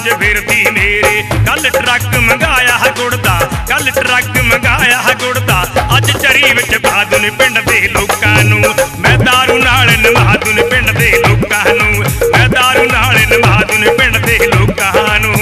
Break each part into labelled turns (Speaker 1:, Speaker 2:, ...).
Speaker 1: कागज फिरदी मेरे। कल ट्रक मंगाया गुड़ दा, कल ट्रक मंगाया गुड़ दा, अज चरी विच पा दूं पिंड दे लोकां नूं। मैं दारू नाल नवा दूं पिंड दे लोकां नूं, मैं दारू नाल नवा दूं पिंड दे लोकां नूं।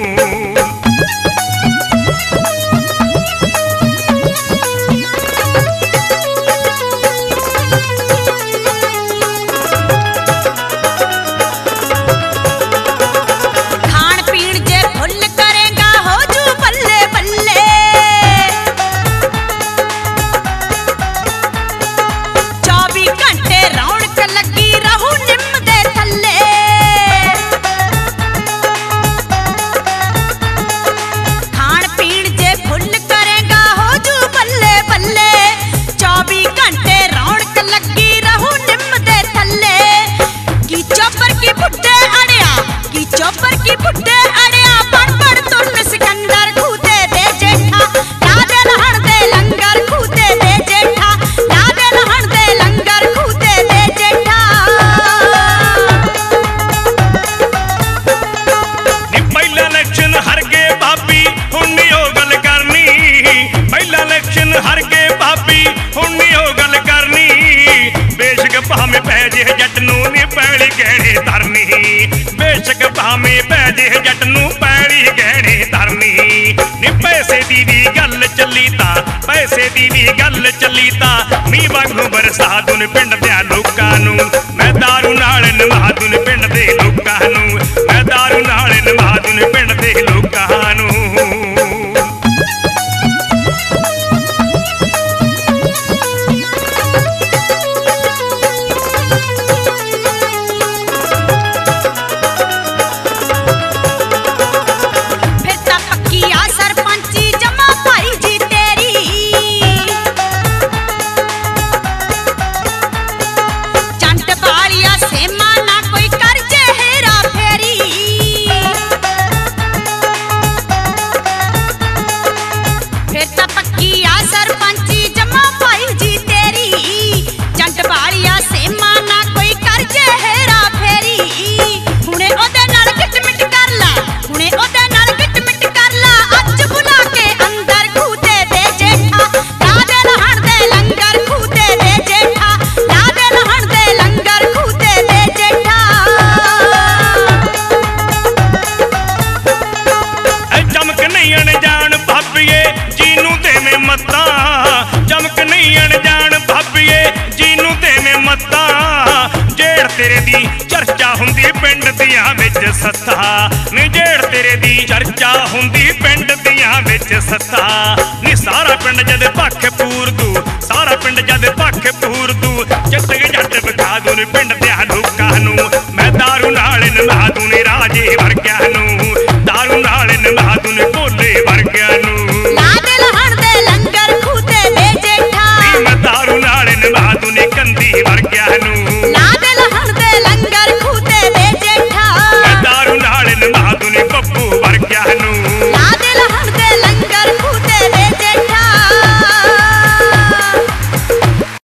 Speaker 1: भावें पै जे जट नूं नी पैली गहने धरनी, बेशक भावें पै जे जट नूं पैली गहने धरनी। नी पैसे दी भी गल चली तां, पैसे दी भी गल चली तां, मींह वांगू बरसा दूं पिंड दे लोकां नूं। मैं दारू नाल नवा दूं पिंड दे लोकां नूं, मैं दारू नाल नवा दूं पिंड दे लोकां नूं। चमक नहीं अनजान भाभीए जीनू देवे मत्ता, जेड़ तेरे दी चर्चा हुंदी पिंड दियां विच सत्ता, नी जेड़ तेरे दी चर्चा हुंदी पिंड दियां विच सत्ता। नी सारा पिंड जद पक्ख पूर दू, सारा पिंड जद पक्ख पूर दू, चिट्टे जट विखा दूं पिंड दियां लोकां नूं। मैं दारू नाल नवा दूं राजे वर्गियां नूं।